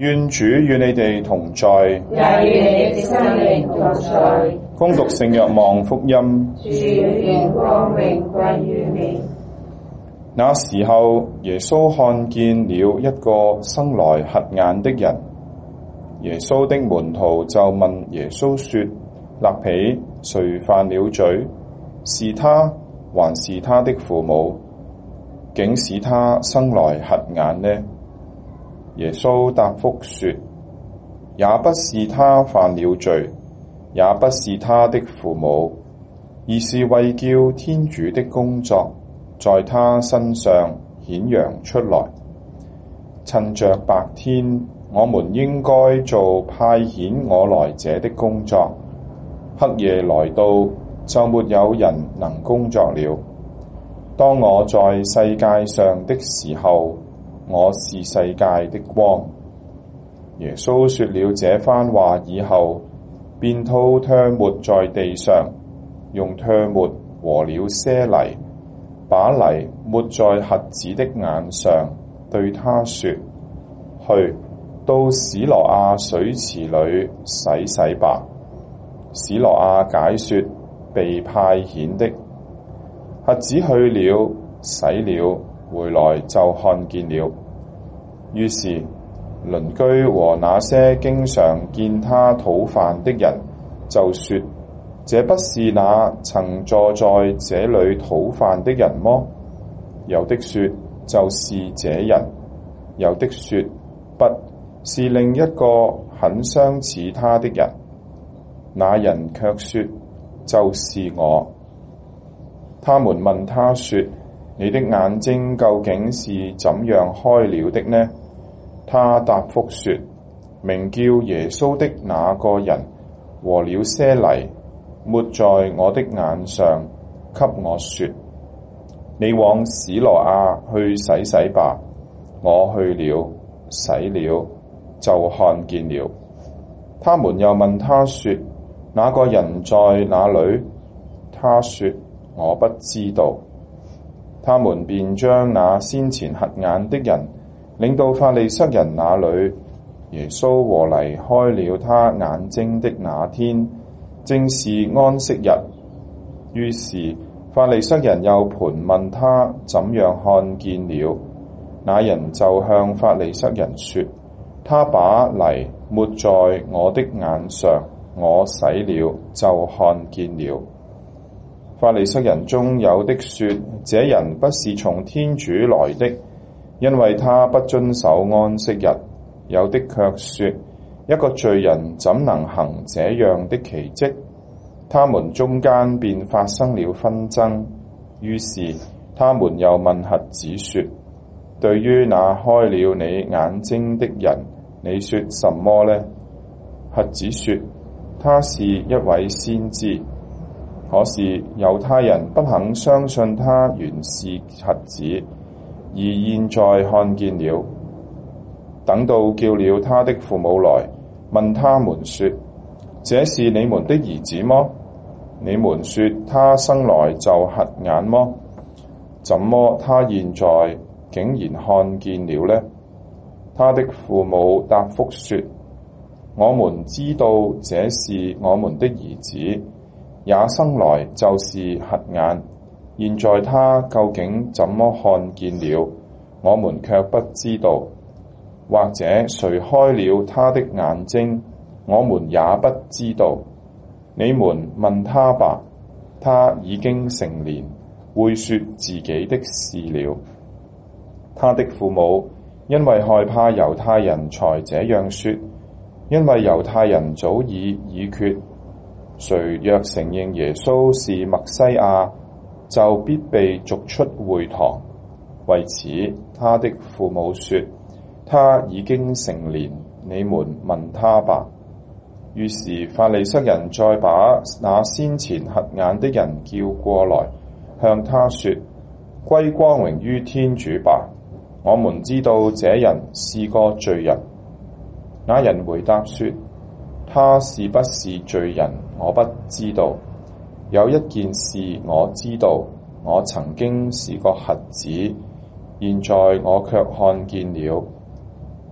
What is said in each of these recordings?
願主與你哋同在， 也與你的心靈同在。 恭讀聖若望福音。 主願光榮歸於你。 那時候，耶穌看見了一個生來瞎眼的人。耶穌的門徒就問耶穌說：辣彼，誰犯了罪？是他，還是他的父母，竟使他生來瞎眼呢？耶穌答覆說：也不是他犯了罪，也不是他的父母，而是為叫天主的工作在他身上顯揚出來。趁着白天，我們應該做派遣我來者的工作，黑夜來到，就沒有人能工作了。當我在世界上的時候，我是世界的光。耶穌說了這番話以後，便吐唾沫在地上，用唾沫和了些泥，把泥抹在瞎子的眼上，對他說：去，到史羅亞水池裏洗洗吧。史羅亞解說：被派遣的。瞎子去了，洗了，回來就看見了。於是鄰居和那些經常見他討飯的人就說：這不是那曾坐在這裏討飯的人麼？有的說：就是這人。有的說：不，是另一個很相似他的人。那人卻說：就是我。他們問他說：你的眼睛究竟是怎樣開了的呢？他答覆說：名叫耶穌的那個人和了些泥抹在我的眼上，給我說：你往史羅亞去洗洗吧。我去了，洗了，就看見了。他們又問他說：那個人在哪裏？他說：我不知道。他們便將那先前瞎眼的人領到法利塞人那裏。耶穌和泥開了他眼睛的那天，正是安息日。於是法利塞人又盤問他怎樣看見了。那人就向法利塞人說：他把泥抹在我的眼上，我洗了，就看見了。法利塞人中有的說：這人不是從天主來的，因為他不遵守安息日。有的卻說：一個罪人怎能行這樣的奇蹟？他們中間便發生了紛爭。於是他們又問瞎子說：對於那開了你眼睛的人，你說什麼呢？瞎子說：他是一位先知。可是猶太人不肯相信他原是瞎子，而現在看見了。等到叫了他的父母來，問他們說：這是你們的兒子麼？你們說他生來就瞎眼麼？怎麼他現在竟然看見了呢？他的父母答覆說：我們知道這是我們的兒子，也生來就是瞎眼。現在他究竟怎麼看見了，我們卻不知道。或者誰開了他的眼睛，我們也不知道。你們問他吧，他已經成年，會說自己的事了。他的父母因為害怕猶太人才這樣說，因為猶太人早已議決，誰若承認耶穌是默西亞，就必被逐出會堂。為此，他的父母說：他已經成年，你們問他吧。於是法利塞人再把那先前瞎眼的人叫過來，向他說：歸光榮於天主吧，我們知道這人是個罪人。那人回答說：他是不是罪人，我不知道。有一件事我知道，我曾經是個瞎子，現在我卻看見了。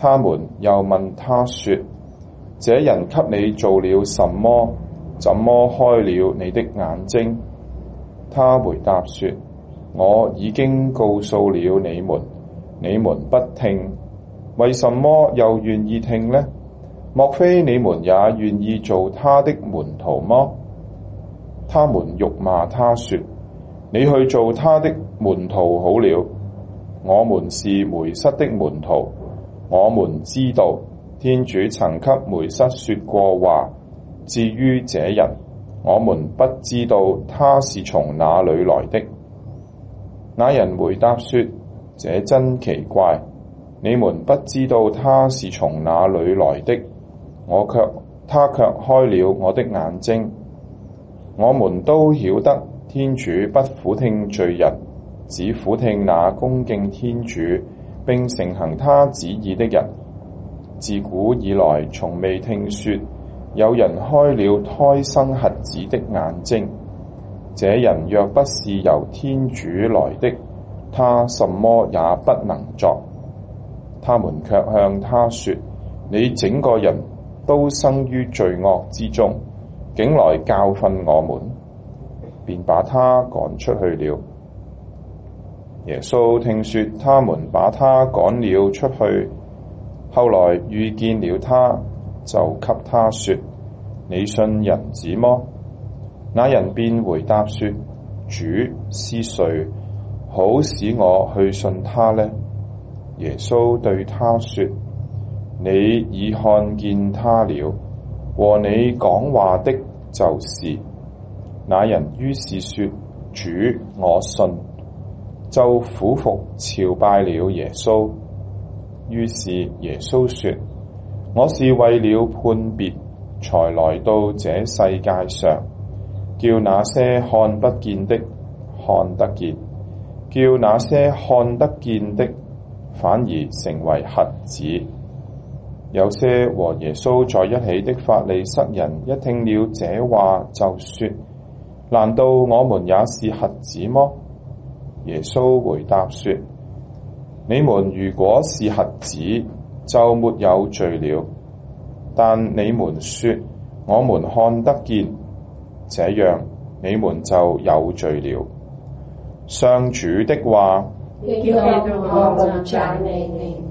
他們又問他說：這人給你做了什麼？怎麼開了你的眼睛？他回答說：我已經告訴了你們，你們不聽，為什麼又願意聽呢？莫非你們也願意做他的門徒麼？他們辱罵他說：你去做他的門徒好了。我們是梅瑟的門徒，我們知道天主曾給梅瑟說過話。至於這人，我們不知道他是從哪裏來的。那人回答說：這真奇怪，你們不知道他是從哪裏來的，他卻開了我的眼睛。我們都曉得天主不俯聽罪人，只俯聽那恭敬天主並承行他旨意的人。自古以來從未聽說有人開了胎生瞎子的眼睛。這人若不是由天主來的，他什麼也不能作。他們卻向他說：你整個人都生於罪惡之中，竟來教訓我們，便把他趕出去了。耶穌聽說他們把他趕了出去，後來遇見了他，就給他說：你信人子麼？那人便回答說：主是誰，好使我去信他呢？耶穌對他說：你已看見他了，和你講話的就是。那人於是說：主，我信，就俯伏朝拜了耶穌。於是耶穌說：我是為了判別，才來到這世界上，叫那些看不見的看得見，叫那些看得見的反而成為瞎子。有些和耶穌在一起的法利塞人一聽了這話，就說：難道我們也是瞎子麼？耶穌回答說：你們如果是瞎子，就沒有罪了。但你們說我們看得見，這樣你們就有罪了。上主的話。 基督，我們讚美你。